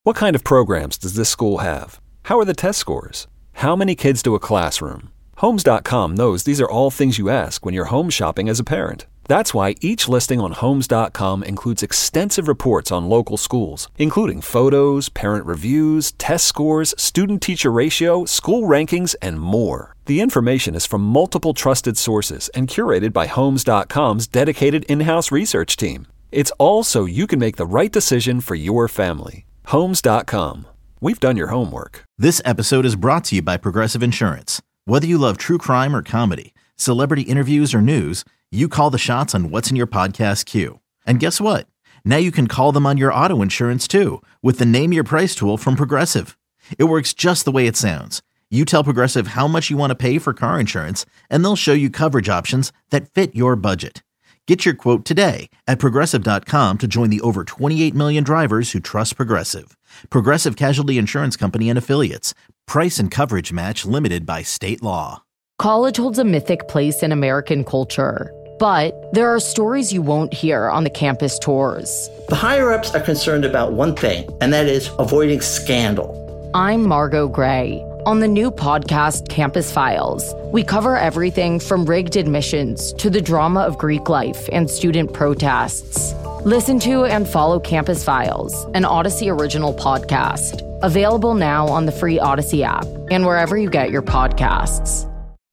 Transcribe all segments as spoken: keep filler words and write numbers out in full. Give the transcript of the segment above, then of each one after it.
What kind of programs does this school have? How are the test scores? How many kids do a classroom? Homes dot com knows these are all things you ask when you're home shopping as a parent. That's why each listing on Homes dot com includes extensive reports on local schools, including photos, parent reviews, test scores, student-teacher ratio, school rankings, and more. The information is from multiple trusted sources and curated by Homes dot com's dedicated in-house research team. It's all so you can make the right decision for your family. Homes dot com. We've done your homework. This episode is brought to you by Progressive Insurance. Whether you love true crime or comedy, celebrity interviews or news, you call the shots on what's in your podcast queue. And guess what? Now you can call them on your auto insurance too with the Name Your Price tool from Progressive. It works just the way it sounds. You tell Progressive how much you want to pay for car insurance, and they'll show you coverage options that fit your budget. Get your quote today at Progressive dot com to join the over twenty-eight million drivers who trust Progressive. Progressive Casualty Insurance Company and Affiliates. Price and coverage match limited by state law. College holds a mythic place in American culture, but there are stories you won't hear on the campus tours. The higher-ups are concerned about one thing, and that is avoiding scandal. I'm Margot Gray. On the new podcast, Campus Files, we cover everything from rigged admissions to the drama of Greek life and student protests. Listen to and follow Campus Files, an Odyssey original podcast. Available now on the free Odyssey app and wherever you get your podcasts.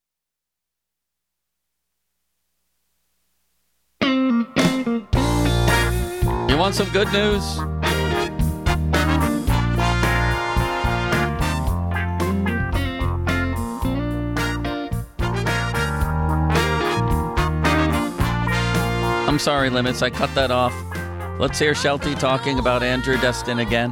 You want some good news? I'm sorry, Limits. I cut that off. Let's hear Shelty talking about Andrew Destin again.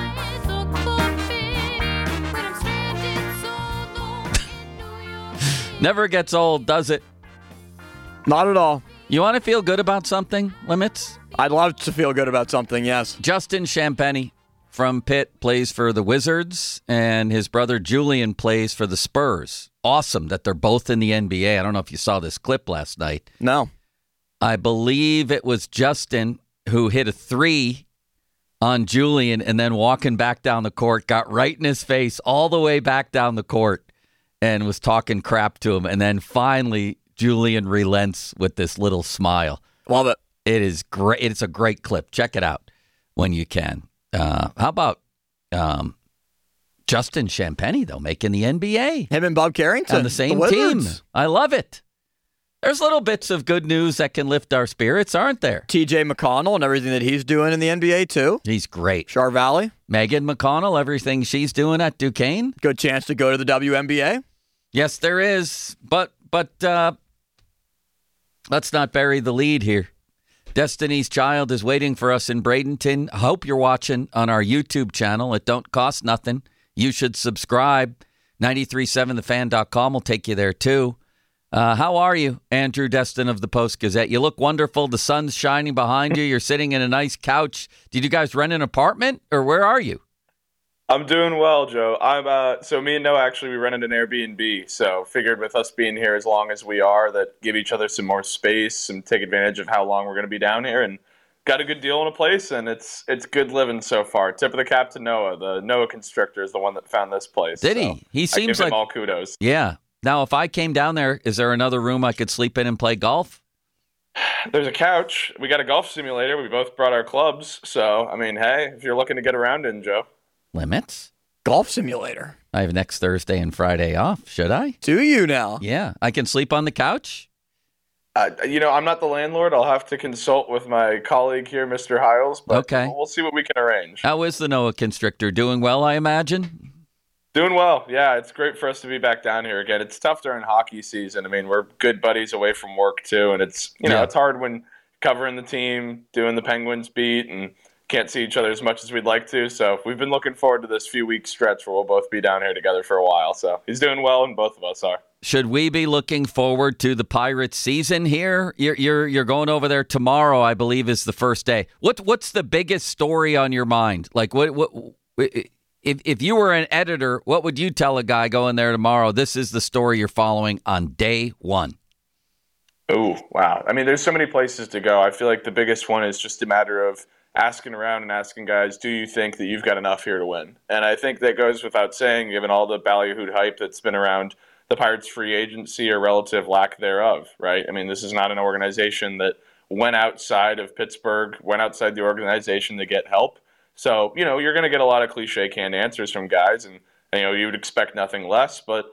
Never gets old, does it? Not at all. You want to feel good about something, Limits? I'd love to feel good about something, yes. Justin Champagnie from Pitt plays for the Wizards, and his brother Julian plays for the Spurs. Awesome that they're both in the N B A. I don't know if you saw this clip last night. No. I believe it was Justin who hit a three on Julian and then walking back down the court, got right in his face all the way back down the court and was talking crap to him. And then finally, Julian relents with this little smile. Love it. It is great. It's a great clip. Check it out when you can. Uh, how about um, Justin Champagnie, though, making the N B A? Him and Bob Carrington. On the same the team. I love it. There's little bits of good news that can lift our spirits, aren't there? T J McConnell and everything that he's doing in the N B A, too. He's great. Char Valley. Megan McConnell, everything she's doing at Duquesne. Good chance to go to the W N B A. Yes, there is. But, but uh, let's not bury the lead here. Destiny's Child is waiting for us in Bradenton. I hope you're watching on our YouTube channel. It don't cost nothing. You should subscribe. nine three seven the fan dot com will take you there, too. Uh, how are you, Andrew Destin of the Post-Gazette? You look wonderful. The sun's shining behind you. You're sitting in a nice couch. Did you guys rent an apartment, or where are you? I'm doing well, Joe. I'm uh, so me and Noah actually we rented an Airbnb. So figured with us being here as long as we are, that give each other some more space and take advantage of how long we're going to be down here, and got a good deal in a place. And it's it's good living so far. Tip of the cap to Noah. The Noah Constrictor is the one that found this place. Did so he? He seems I give like him all kudos. Yeah. Now, if I came down there, is there another room I could sleep in and play golf? There's a couch. We got a golf simulator. We both brought our clubs. So, I mean, hey, if you're looking to get around in, Joe. Limits? Golf simulator. I have next Thursday and Friday off. Should I? Do you now? Yeah. I can sleep on the couch? Uh, you know, I'm not the landlord. I'll have to consult with my colleague here, Mister Hiles. But okay. We'll see what we can arrange. How is the Noah Constrictor? Doing well, I imagine? Doing well. Yeah, it's great for us to be back down here again. It's tough during hockey season. I mean, we're good buddies away from work, too. And it's, you know, yeah. it's hard when covering the team, doing the Penguins beat, and can't see each other as much as we'd like to. So we've been looking forward to this few week stretch where we'll both be down here together for a while. So he's doing well, and both of us are. Should we be looking forward to the Pirates season here? You're you're you're going over there tomorrow, I believe, is the first day. What what's the biggest story on your mind? Like what what if if you were an editor, what would you tell a guy going there tomorrow? This is the story you're following on day one. Oh, wow. I mean, there's so many places to go. I feel like the biggest one is just a matter of asking around and asking guys, do you think that you've got enough here to win? And I think that goes without saying, given all the ballyhooed hype that's been around the Pirates' free agency or relative lack thereof, right? I mean, this is not an organization that went outside of Pittsburgh, went outside the organization to get help. So, you know, you're going to get a lot of cliche canned answers from guys, and, you know, you would expect nothing less. But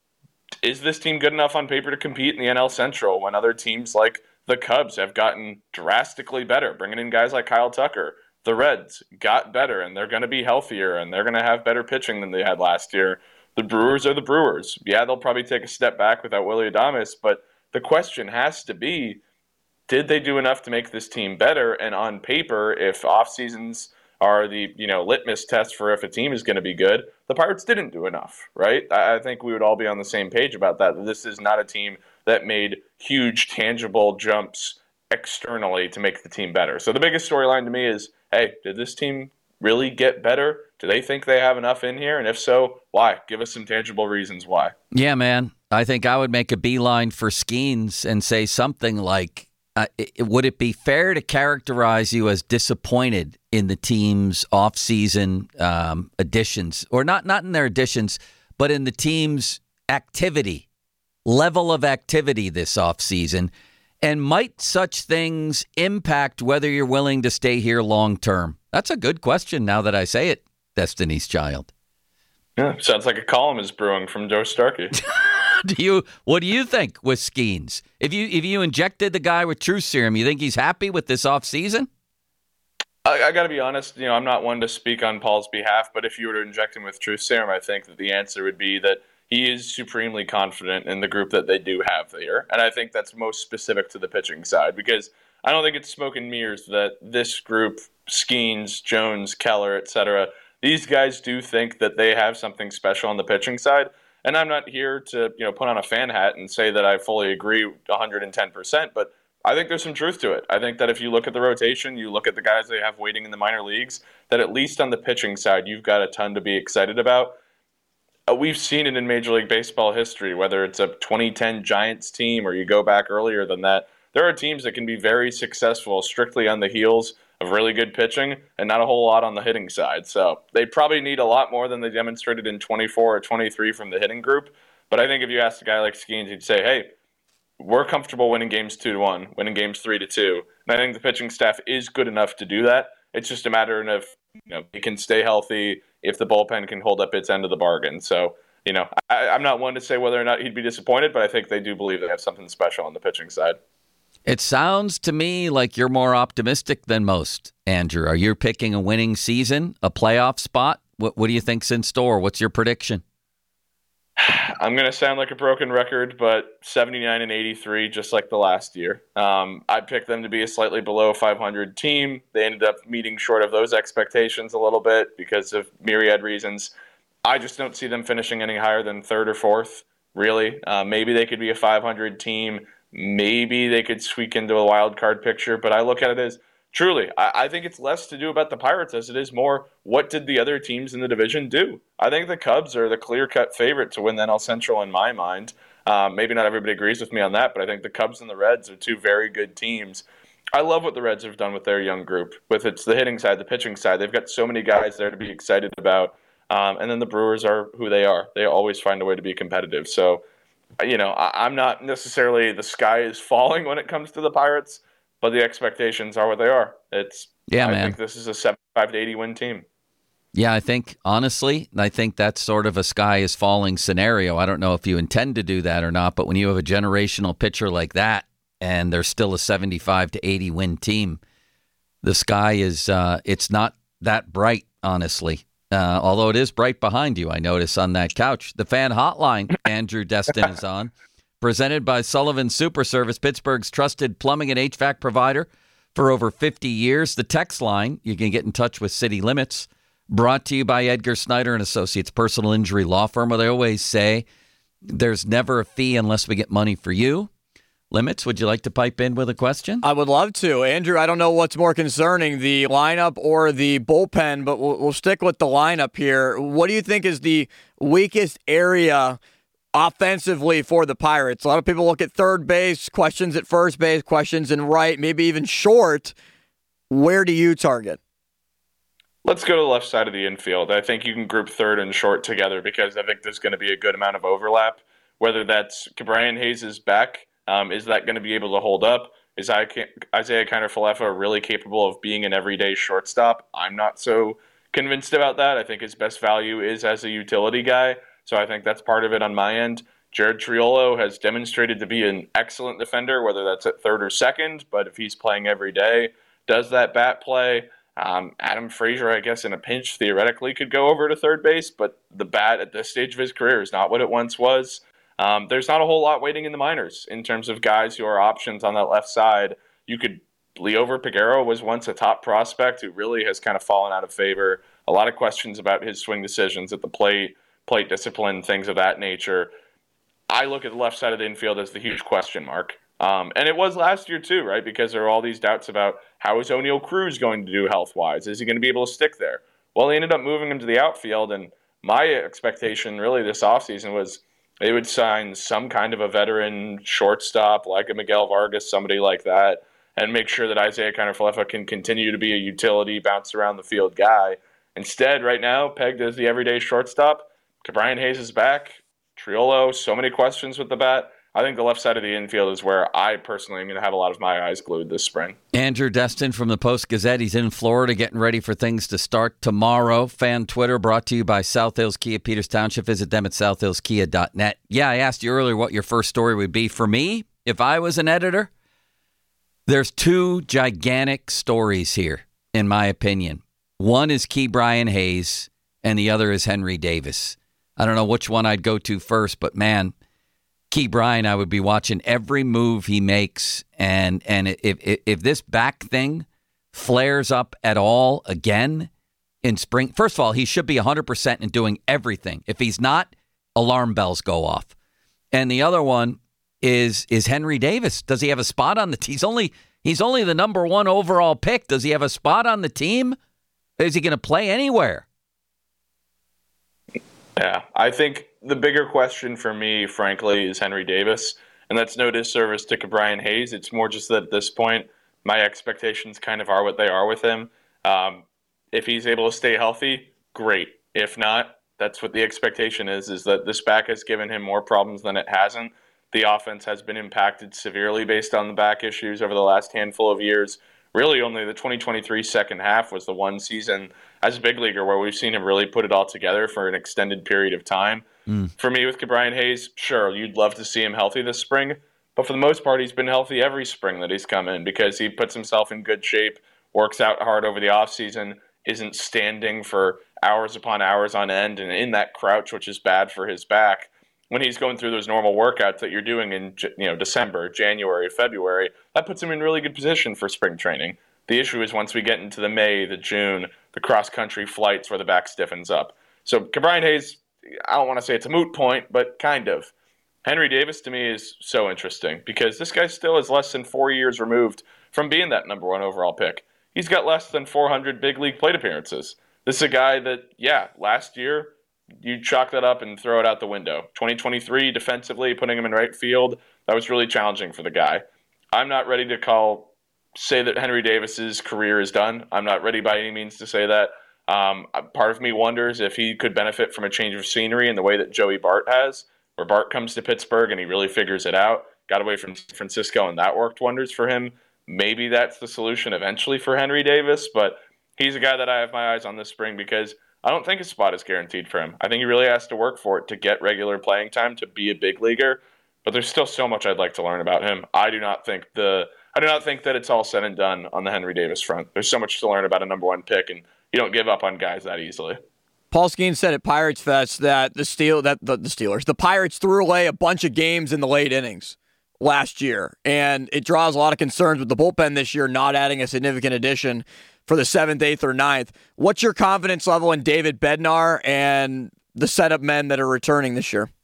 is this team good enough on paper to compete in the N L Central when other teams like the Cubs have gotten drastically better, bringing in guys like Kyle Tucker? The Reds got better, and they're going to be healthier, and they're going to have better pitching than they had last year. The Brewers are the Brewers. Yeah, they'll probably take a step back without Willy Adames, but the question has to be, did they do enough to make this team better? And on paper, if off seasons are the, you know, litmus test for if a team is going to be good, the Pirates didn't do enough, right? I think we would all be on the same page about that. This is not a team that made huge tangible jumps externally to make the team better. So the biggest storyline to me is, hey, did this team really get better? Do they think they have enough in here? And if so, why? Give us some tangible reasons why. Yeah, man. I think I would make a beeline for Skeens and say something like, uh, it, would it be fair to characterize you as disappointed in the team's offseason um, additions? Or not, not in their additions, but in the team's activity, level of activity this offseason? And might such things impact whether you're willing to stay here long term? That's a good question now that I say it, Destiny's Child. Yeah, sounds like a column is brewing from Joe Starkey. do you? What do you think with Skeens? If you if you injected the guy with truth serum, you think he's happy with this offseason? I, I got to be honest, you know, I'm not one to speak on Paul's behalf, but if you were to inject him with truth serum, I think that the answer would be that he is supremely confident in the group that they do have here. And I think that's most specific to the pitching side, because I don't think it's smoke and mirrors that this group, Skeens, Jones, Keller, et cetera, these guys do think that they have something special on the pitching side. And I'm not here to, you know, put on a fan hat and say that I fully agree one hundred ten percent, but I think there's some truth to it. I think that if you look at the rotation, you look at the guys they have waiting in the minor leagues, that at least on the pitching side, you've got a ton to be excited about. Uh, we've seen it in Major League Baseball history, whether it's a twenty ten Giants team or you go back earlier than that. There are teams that can be very successful strictly on the heels of really good pitching and not a whole lot on the hitting side. So they probably need a lot more than they demonstrated in twenty-four or twenty-three from the hitting group. But I think if you asked a guy like Skeens, he'd say, hey, we're comfortable winning games two to one, winning games three to two. And I think the pitching staff is good enough to do that. It's just a matter of if, you know, they can stay healthy, if the bullpen can hold up its end of the bargain. So, you know, I, I'm not one to say whether or not he'd be disappointed, but I think they do believe they have something special on the pitching side. It sounds to me like you're more optimistic than most, Andrew. Are you picking a winning season, a playoff spot? What, what do you think's in store? What's your prediction? I'm going to sound like a broken record, but seventy-nine and eighty-three, just like the last year. Um, I picked them to be a slightly below five hundred team. They ended up meeting short of those expectations a little bit because of myriad reasons. I just don't see them finishing any higher than third or fourth, really. Uh, maybe they could be a five hundred team. Maybe they could squeak into a wild card picture, but I look at it as, truly, I, I think it's less to do about the Pirates as it is more what did the other teams in the division do. I think the Cubs are the clear-cut favorite to win the N L Central in my mind. Um, maybe not everybody agrees with me on that, but I think the Cubs and the Reds are two very good teams. I love what the Reds have done with their young group, with it's the hitting side, the pitching side. They've got so many guys there to be excited about. Um, and then the Brewers are who they are. They always find a way to be competitive. So, you know, I, I'm not necessarily the sky is falling when it comes to the Pirates, but the expectations are what they are. It's yeah, I man. think this is a seventy-five to eighty win team. Yeah, I think, honestly, I think that's sort of a sky is falling scenario. I don't know if you intend to do that or not, but when you have a generational pitcher like that and there's still a seventy-five to eighty win team, the sky is, uh, it's not that bright, honestly. Uh, although it is bright behind you, I notice on that couch. The fan hotline, Andrew Destin is on, presented by Sullivan Super Service, Pittsburgh's trusted plumbing and H V A C provider for over fifty years. The text line, you can get in touch with City Limits, brought to you by Edgar Snyder and Associates, personal injury law firm, where they always say there's never a fee unless we get money for you. Limits, would you like to pipe in with a question? I would love to. Andrew, I don't know what's more concerning, the lineup or the bullpen, but we'll, we'll stick with the lineup here. What do you think is the weakest area offensively for the Pirates? A lot of people look at third base, questions at first base, questions in right, maybe even short. Where do you target? Let's go to the left side of the infield. I think you can group third and short together because I think there's going to be a good amount of overlap. Whether that's Ke'Bryan Hayes' back, um, is that going to be able to hold up? Is Isiah Kiner-Falefa really capable of being an everyday shortstop? I'm not so convinced about that. I think his best value is as a utility guy, so I think that's part of it on my end. Jared Triolo has demonstrated to be an excellent defender, whether that's at third or second, but if he's playing every day, does that bat play? Um, Adam Frazier, I guess, in a pinch, theoretically could go over to third base, but the bat at this stage of his career is not what it once was. Um, there's not a whole lot waiting in the minors in terms of guys who are options on that left side. You could, Liover Peguero was once a top prospect who really has kind of fallen out of favor. A lot of questions about his swing decisions at the plate, plate discipline, things of that nature. I look at the left side of the infield as the huge question mark. Um, and it was last year too, right? Because there are all these doubts about how is O'Neal Cruz going to do health-wise? Is he going to be able to stick there? Well, they ended up moving him to the outfield, and my expectation really this offseason was they would sign some kind of a veteran shortstop like a Miguel Vargas, somebody like that, and make sure that Isiah Kiner-Falefa can continue to be a utility, bounce around the field guy. Instead, right now, pegged as the everyday shortstop, Ke'Bryan Hayes is back. Triolo, so many questions with the bat. I think the left side of the infield is where I personally am going to have a lot of my eyes glued this spring. Andrew Destin from the Post-Gazette. He's in Florida getting ready for things to start tomorrow. Fan Twitter brought to you by South Hills Kia, Peters Township. Visit them at south hills kia dot net. Yeah, I asked you earlier what your first story would be. For me, if I was an editor, there's two gigantic stories here, in my opinion. One is Ke'Bryan Hayes, and the other is Henry Davis. I don't know which one I'd go to first, but man, Ke'Bryan, I would be watching every move he makes, and and if, if if this back thing flares up at all again in spring, first of all, he should be one hundred percent in doing everything. If he's not, alarm bells go off. And the other one is is Henry Davis. Does he have a spot on the team? He's only he's only the number one overall pick. Does he have a spot on the team? Is he going to play anywhere? Yeah, I think the bigger question for me, frankly, is Henry Davis. And that's no disservice to Ke'Bryan Hayes. It's more just that at this point, my expectations kind of are what they are with him. Um, if he's able to stay healthy, great. If not, that's what the expectation is, is that this back has given him more problems than it hasn't. The offense has been impacted severely based on the back issues over the last handful of years. Really, only the twenty twenty-three second half was the one season as a big leaguer where we've seen him really put it all together for an extended period of time. Mm. For me, with Ke'Bryan Hayes, sure, you'd love to see him healthy this spring, but for the most part, he's been healthy every spring that he's come in because he puts himself in good shape, works out hard over the offseason, isn't standing for hours upon hours on end and in that crouch, which is bad for his back. When he's going through those normal workouts that you're doing in you know December, January, February, that puts him in really good position for spring training. The issue is once we get into the May, the June, the cross-country flights where the back stiffens up. So Ke'Bryan Hayes, I don't want to say it's a moot point, but kind of. Henry Davis, to me, is so interesting because this guy still is less than four years removed from being that number one overall pick. He's got less than four hundred big league plate appearances. This is a guy that, yeah, last year, you chalk that up and throw it out the window. twenty twenty-three, defensively, putting him in right field, that was really challenging for the guy. I'm not ready to call, say that Henry Davis's career is done. I'm not ready by any means to say that. Um, part of me wonders if he could benefit from a change of scenery in the way that Joey Bart has, where Bart comes to Pittsburgh and he really figures it out. Got away from San Francisco and that worked wonders for him. Maybe that's the solution eventually for Henry Davis, but he's a guy that I have my eyes on this spring because I don't think a spot is guaranteed for him. I think he really has to work for it to get regular playing time to be a big leaguer, but there's still so much I'd like to learn about him. I do not think the I do not think that it's all said and done on the Henry Davis front. There's so much to learn about a number one pick, and you don't give up on guys that easily. Paul Skeens said at Pirates Fest that the Steel that the, the Steelers, the Pirates threw away a bunch of games in the late innings last year, and it draws a lot of concerns with the bullpen this year not adding a significant addition for the seventh, eighth, or ninth. What's your confidence level in David Bednar and the setup men that are returning this year?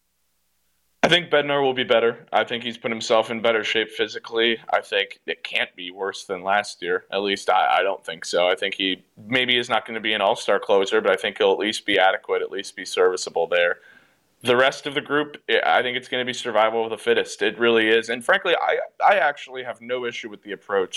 I think Bednar will be better. I think he's put himself in better shape physically. I think it can't be worse than last year. At least I, I don't think so. I think he maybe is not going to be an all-star closer, but I think he'll at least be adequate, at least be serviceable there. The rest of the group, I think it's going to be survival of the fittest. It really is. And frankly, I, I actually have no issue with the approach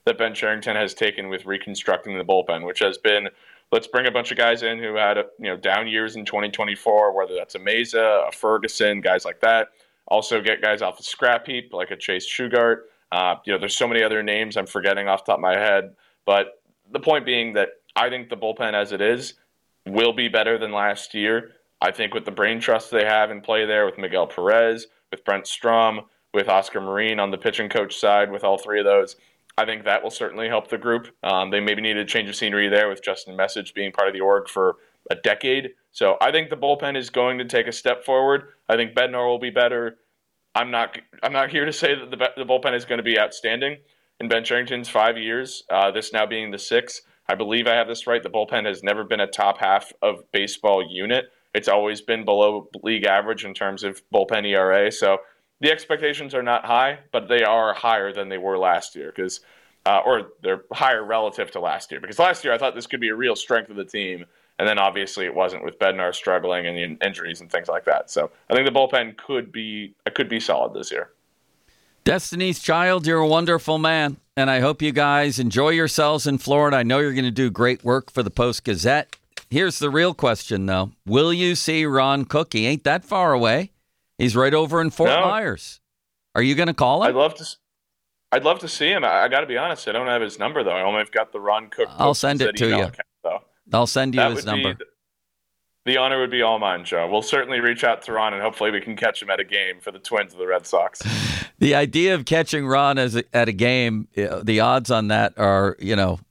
that Ben Cherington has taken with reconstructing the bullpen, which has been, let's bring a bunch of guys in who had, you know, down years in twenty twenty-four, whether that's a Meza, a Ferguson, guys like that. Also get guys off the scrap heap, like a Chase Shugart. Uh, you know, there's so many other names I'm forgetting off the top of my head. But the point being that I think the bullpen as it is will be better than last year. I think with the brain trust they have in play there with Miguel Perez, with Brent Strom, with Oscar Marine on the pitching coach side, with all three of those, I think that will certainly help the group. Um, they maybe need a change of scenery there with Justin Message being part of the org for a decade. So I think the bullpen is going to take a step forward. I think Bednar will be better. I'm not I'm not here to say that the, the bullpen is going to be outstanding. In Ben Cherington's five years, uh, this now being the sixth, I believe I have this right, the bullpen has never been a top half of baseball unit. It's always been below league average in terms of bullpen E R A. So the expectations are not high, but they are higher than they were last year, because, uh, or they're higher relative to last year. Because last year I thought this could be a real strength of the team, and then obviously it wasn't with Bednar struggling and injuries and things like that. So I think the bullpen could be could be solid this year. Destiny's Child, you're a wonderful man, and I hope you guys enjoy yourselves in Florida. I know you're going to do great work for the Post-Gazette. Here's the real question, though. Will you see Ron Cook? He ain't that far away. He's right over in Fort no. Myers. Are you going to call him? I'd love to I'd love to see him. I, I got to be honest. I don't have his number, though. I only have got the Ron Cook. I'll send it to you. Account, though. I'll send you that his number. Be, the honor would be all mine, Joe. We'll certainly reach out to Ron, and hopefully we can catch him at a game for the Twins of the Red Sox. The idea of catching Ron as a, at a game, the odds on that are, you know,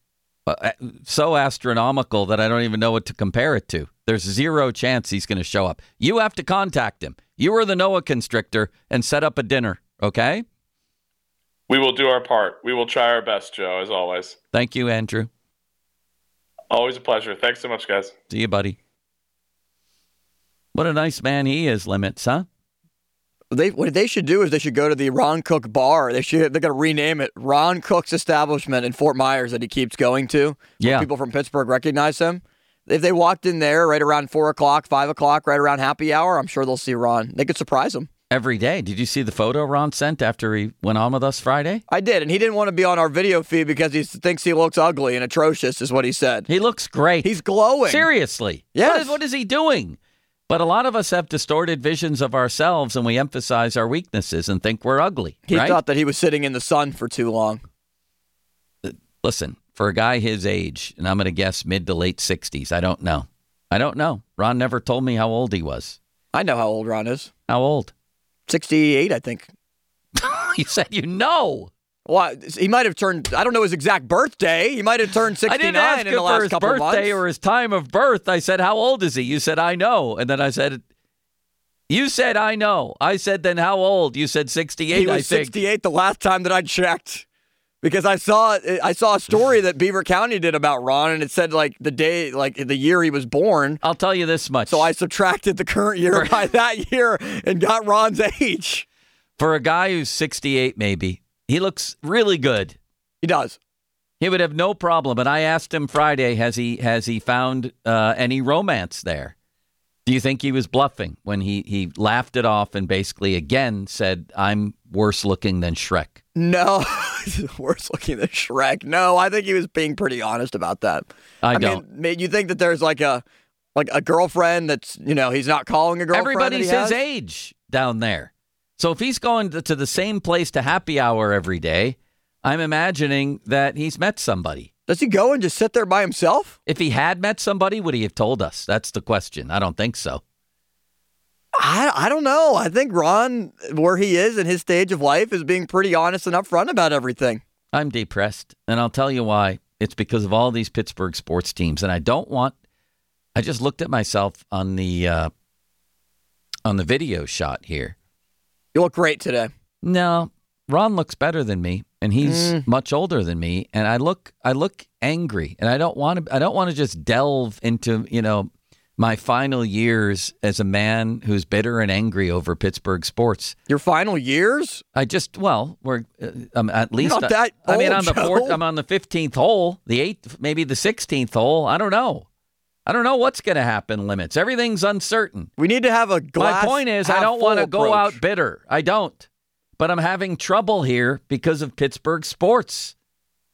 so astronomical that I don't even know what to compare it to. There's zero chance he's going to show up. You have to contact him. You are the Noah Constrictor and set up a dinner, okay? We will do our part. We will try our best, Joe, as always. Thank you, Andrew. Always a pleasure. Thanks so much, guys. See you, buddy. What a nice man he is, Limits, huh? They what they should do is they should go to the Ron Cook bar. They should they're gonna rename it Ron Cook's establishment in Fort Myers that he keeps going to. Yeah, people from Pittsburgh recognize him. If they walked in there right around four o'clock, five o'clock, right around happy hour, I'm sure they'll see Ron. They could surprise him every day. Did you see the photo Ron sent after he went on with us Friday? I did, and he didn't want to be on our video feed because he thinks he looks ugly and atrocious, is what he said. He looks great. He's glowing. Seriously. Yes. What is, what is he doing? But a lot of us have distorted visions of ourselves, and we emphasize our weaknesses and think we're ugly. He right? thought that he was sitting in the sun for too long. Listen, for a guy his age, and I'm going to guess mid to late sixties, I don't know. I don't know. Ron never told me how old he was. I know how old Ron is. How old? sixty-eight, I think. You said you know. Well, he might have turned, I don't know his exact birthday. He might have turned sixty-nine I didn't ask in the him last for his couple birthday months. or his time of birth. I said, how old is he? You said, I know. And then I said, you said, I know. I said, then how old? You said sixty-eight, He was I think. sixty-eight the last time that I checked. Because I saw I saw a story that Beaver County did about Ron, and it said, like, the day, like, the year he was born. I'll tell you this much. So I subtracted the current year by that year and got Ron's age. For a guy who's sixty-eight, maybe, he looks really good. He does. He would have no problem. And I asked him Friday, has he has he found uh, any romance there? Do you think he was bluffing when he, he laughed it off and basically again said, I'm worse looking than Shrek? No, worse looking than Shrek. No, I think he was being pretty honest about that. I, I don't. mean, you think that there's like a like a girlfriend that's, you know, he's not calling a girlfriend. Everybody's that his he has? age down there. So if he's going to, to the same place to happy hour every day, I'm imagining that he's met somebody. Does he go and just sit there by himself? If he had met somebody, would he have told us? That's the question. I don't think so. I, I don't know. I think Ron, where he is in his stage of life, is being pretty honest and upfront about everything. I'm depressed, and I'll tell you why. It's because of all these Pittsburgh sports teams, and I don't want. I just looked at myself on the uh, on the video shot here. You look great today. No, Ron looks better than me, and he's Mm. much older than me, and I look I look angry, and I don't want to I don't want to just delve into, you know, my final years as a man who's bitter and angry over Pittsburgh sports. Your final years? I just well, we're uh, um, at least You're not that I mean, old, on the Joe. fourth, I'm on the fifteenth hole, the eighth, maybe the sixteenth hole. I don't know. I don't know what's going to happen. Limits. Everything's uncertain. We need to have a glass. My point is, I half don't want to full go approach. out bitter. I don't. But I'm having trouble here because of Pittsburgh sports.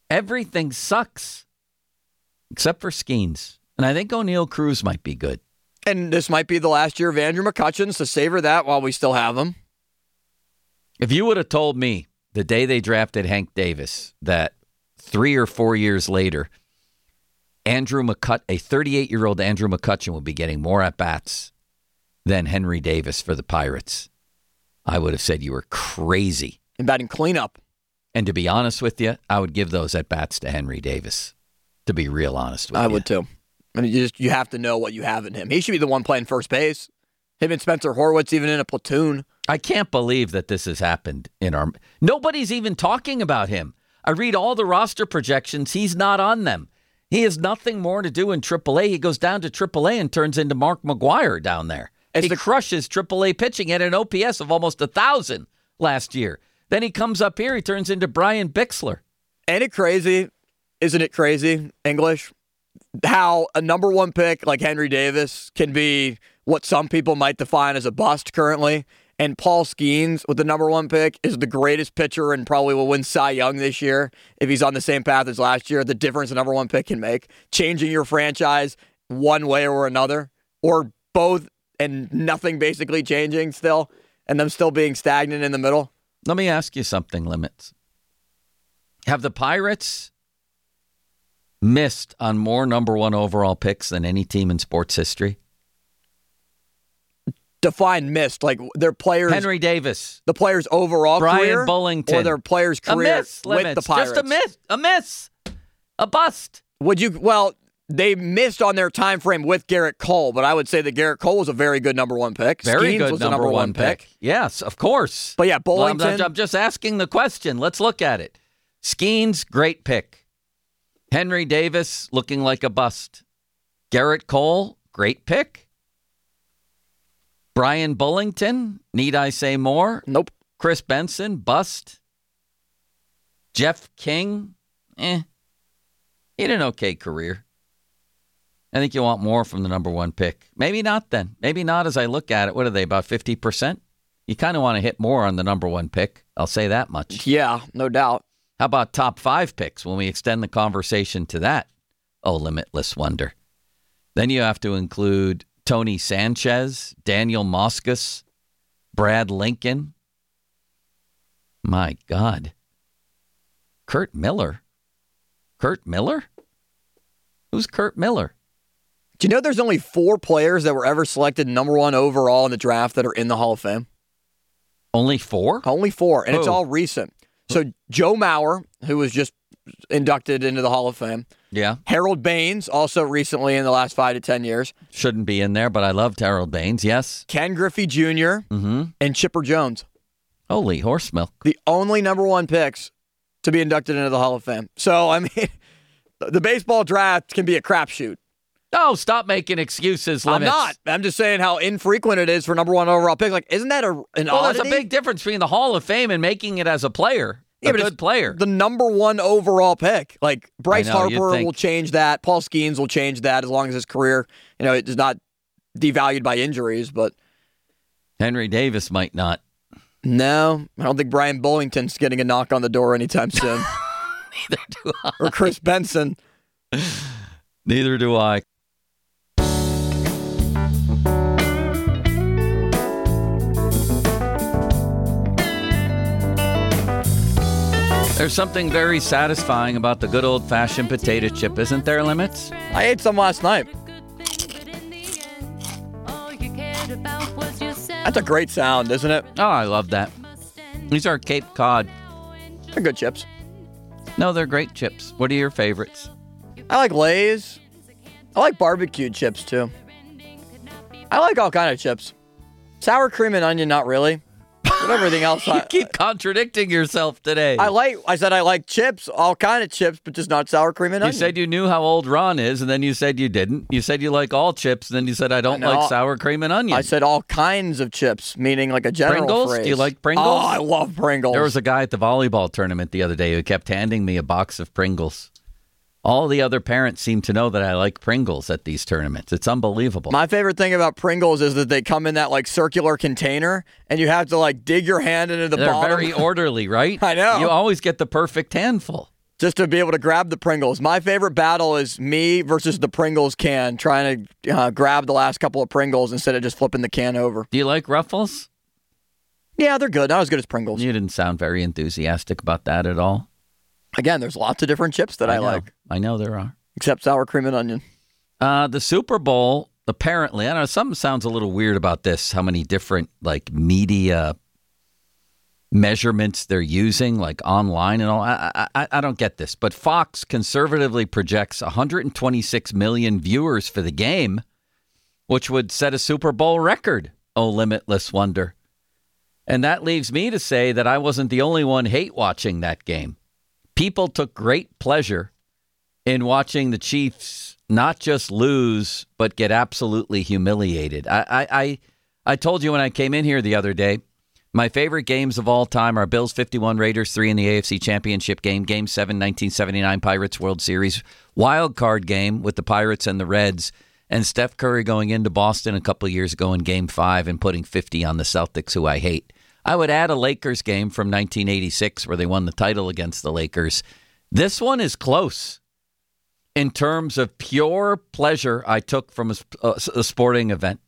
Everything sucks except for Skeens. And I think O'Neal Cruz might be good. And this might be the last year of Andrew McCutchen, so savor that while we still have him. If you would have told me the day they drafted Hank Davis that three or four years later, Andrew McCut, a thirty-eight-year-old Andrew McCutchen would be getting more at-bats than Henry Davis for the Pirates, I would have said you were crazy. And batting cleanup. And to be honest with you, I would give those at-bats to Henry Davis, to be real honest with I you. I would too. I mean, you just you have to know what you have in him. He should be the one playing first base. Him and Spencer Horwitz even in a platoon. I can't believe that this has happened in our... Nobody's even talking about him. I read all the roster projections. He's not on them. He has nothing more to do in triple A. He goes down to triple A and turns into Mark McGwire down there. It's he the, crushes triple A pitching at an O P S of almost one thousand last year. Then he comes up here, he turns into Brian Bixler. Ain't it crazy? Isn't it crazy, English? How a number one pick like Henry Davis can be what some people might define as a bust currently. And Paul Skeens with the number one pick is the greatest pitcher and probably will win Cy Young this year if he's on the same path as last year. The difference a number one pick can make. Changing your franchise one way or another, or both and nothing basically changing still, and them still being stagnant in the middle. Let me ask you something, Limits. Have the Pirates missed on more number one overall picks than any team in sports history? Define missed, like their players. Henry Davis. The players' overall Brian career? Bullington. Or their players' career a miss, with Limits. the Pirates? Just a miss. A miss. A bust. Would you, well, they missed on their time frame with Garrett Cole, but I would say that Garrett Cole was a very good number one pick. Very Skeens good was number, the number one one pick. pick. Yes, of course. But yeah, Bullington. Well, I'm, I'm just asking the question. Let's look at it. Skeens, great pick. Henry Davis, looking like a bust. Garrett Cole, great pick. Brian Bullington, need I say more? Nope. Chris Benson, bust. Jeff King, eh. He had an okay career. I think you want more from the number one pick. Maybe not then. Maybe not as I look at it. What are they, about fifty percent? You kind of want to hit more on the number one pick. I'll say that much. Yeah, no doubt. How about top five picks when we extend the conversation to that? Oh, limitless wonder. Then you have to include Tony Sanchez, Daniel Moscas, Brad Lincoln. My God. Kurt Miller. Kurt Miller? Who's Kurt Miller? Do you know there's only four players that were ever selected number one overall in the draft that are in the Hall of Fame? Only four? Only four, and Who? it's all recent. So Joe Mauer, who was just inducted into the Hall of Fame. Yeah. Harold Baines, also recently in the last five to ten years. Shouldn't be in there, but I loved Harold Baines, yes. Ken Griffey Junior Mm-hmm. and Chipper Jones. Holy horse milk. The only number one picks to be inducted into the Hall of Fame. So, I mean, the baseball draft can be a crapshoot. Oh, stop making excuses, Limits. I'm not. I'm just saying how infrequent it is for number one overall picks. Like, isn't that a, an Well, oddity? there's a big difference between the Hall of Fame and making it as a player. Yeah, a but good it's player. The number one overall pick. Like, Bryce I know, you'd Harper think. will change that. Paul Skeens will change that as long as his career, you know, it is not devalued by injuries. But Henry Davis might not. no, I don't think Brian Bullington's getting a knock on the door anytime soon. Neither do I. Or Chris Benson. Neither do I. There's something very satisfying about the good old-fashioned potato chip, isn't there, Limits? I ate some last night. That's a great sound, isn't it? Oh, I love that. These are Cape Cod. They're good chips. No, they're great chips. What are your favorites? I like Lay's. I like barbecued chips, too. I like all kind of chips. Sour cream and onion, not really. But everything else, You I, keep contradicting yourself today. I like. I said I like chips, all kind of chips, but just not sour cream and You onion. said you knew how old Ron is, and then you said you didn't. You said you like all chips, and then you said I don't I know. like sour cream and onion. I said all kinds of chips, meaning like a general Pringles? phrase. Do you like Pringles? Oh, I love Pringles. There was a guy at the volleyball tournament the other day who kept handing me a box of Pringles. All the other parents seem to know that I like Pringles at these tournaments. It's unbelievable. My favorite thing about Pringles is that they come in that like circular container, and you have to like dig your hand into the They're bottom. very orderly, right? I know. You always get the perfect handful. just to be able to grab the Pringles. My favorite battle is me versus the Pringles can, trying to uh, grab the last couple of Pringles instead of just flipping the can over. Do you like Ruffles? Yeah, they're good. Not as good as Pringles. You didn't sound very enthusiastic about that at all. Again, there's lots of different chips that I, I I like. I know there are. Except sour cream and onion. Uh, the Super Bowl, apparently, I don't know, something sounds a little weird about this, how many different like media measurements they're using, like online and all. I, I I don't get this, but Fox conservatively projects one hundred twenty-six million viewers for the game, which would set a Super Bowl record. Oh, limitless wonder. And that leaves me to say that I wasn't the only one hate watching that game. People took great pleasure in watching the Chiefs not just lose, but get absolutely humiliated. I I I, I told you when I came in here the other day, my favorite games of all time are Bills fifty-one, Raiders three in the A F C Championship game, Game seven, nineteen seventy-nine Pirates World Series, wild card game with the Pirates and the Reds, and Steph Curry going into Boston a couple of years ago in Game five and putting fifty on the Celtics, who I hate. I would add a Lakers game from nineteen eighty-six where they won the title against the Lakers. This one is close in terms of pure pleasure I took from a, a, a sporting event.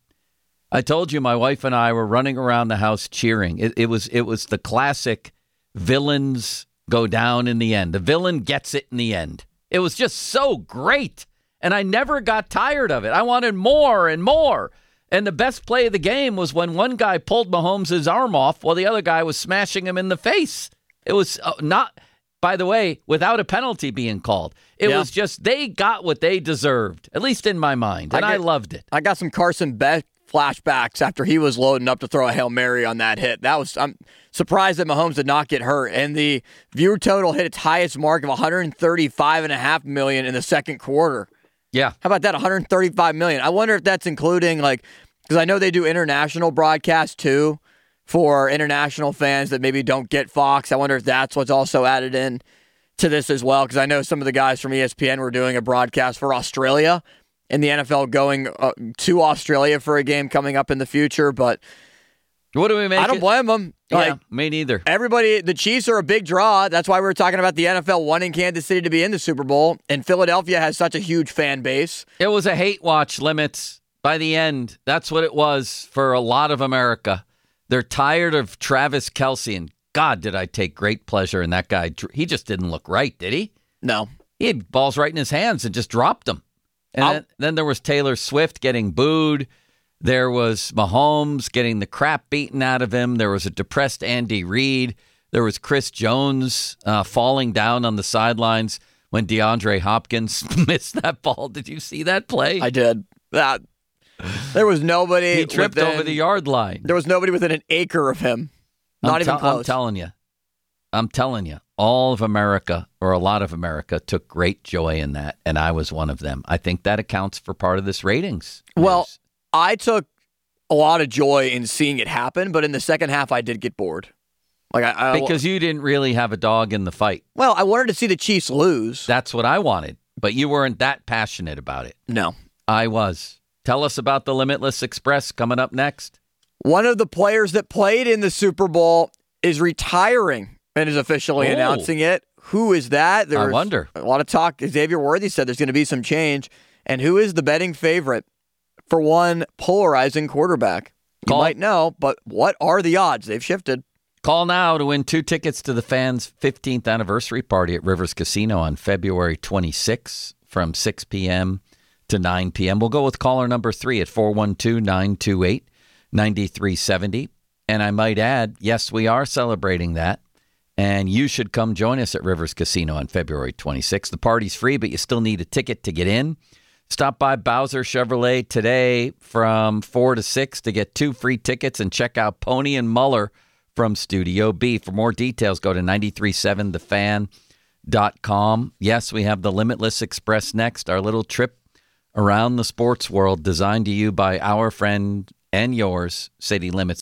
I told you my wife and I were running around the house cheering. It, it was it was the classic villains go down in the end. The villain gets it in the end. It was just so great, and I never got tired of it. I wanted more and more. And the best play of the game was when one guy pulled Mahomes' arm off while the other guy was smashing him in the face. It was not, by the way, without a penalty being called. It yeah. was just they got what they deserved, at least in my mind, and I, get, I loved it. I got some Carson Beck flashbacks after he was loading up to throw a Hail Mary on that hit. That was I'm surprised that Mahomes did not get hurt. And the viewer total hit its highest mark of one hundred thirty-five point five million in the second quarter. Yeah. How about that? one hundred thirty-five million. I wonder if that's including, like, because I know they do international broadcasts too for international fans that maybe don't get Fox. I wonder if that's what's also added in to this as well, because I know some of the guys from E S P N were doing a broadcast for Australia and the N F L going uh, to Australia for a game coming up in the future. But what do we make? I don't it? blame them. Yeah, like, me neither. Everybody, the Chiefs are a big draw. That's why we were talking about the N F L wanting Kansas City to be in the Super Bowl. And Philadelphia has such a huge fan base. It was a hate watch, Limits. By the end, that's what it was for a lot of America. They're tired of Travis Kelce, and God, did I take great pleasure in that guy. He just didn't look right, did he? No. He had balls right in his hands and just dropped them. And then, then there was Taylor Swift getting booed. There was Mahomes getting the crap beaten out of him. There was a depressed Andy Reid. There was Chris Jones uh, falling down on the sidelines when DeAndre Hopkins missed that ball. Did you see that play? I did. That there was nobody. He tripped within, over the yard line. There was nobody within an acre of him. Not I'm even te- close. I'm telling you. I'm telling you. All of America, or a lot of America, took great joy in that, and I was one of them. I think that accounts for part of this ratings. Well, news. I took a lot of joy in seeing it happen, but in the second half, I did get bored. Like I, I because you didn't really have a dog in the fight. Well, I wanted to see the Chiefs lose. That's what I wanted, but you weren't that passionate about it. No. I was. Tell us about the Limitless Express coming up next. One of the players that played in the Super Bowl is retiring and is officially oh. announcing it. Who is that? There's I wonder. A lot of talk. Xavier Worthy said there's going to be some change. And who is the betting favorite for one polarizing quarterback? You Call. might know, but what are the odds? They've shifted. Call now to win two tickets to the fans' fifteenth anniversary party at Rivers Casino on February twenty-sixth from six p.m. to nine p.m. We'll go with caller number three at four one two, nine two eight, nine three seven zero. And I might add, yes, we are celebrating that. And you should come join us at Rivers Casino on February twenty-sixth. The party's free, but you still need a ticket to get in. Stop by Bowser Chevrolet today from four to six to get two free tickets and check out Pony and Muller from Studio B. For more details, go to nine three seven the fan dot com. Yes, we have the Limitless Express next, our little trip around the sports world designed to you by our friend and yours, City Limits.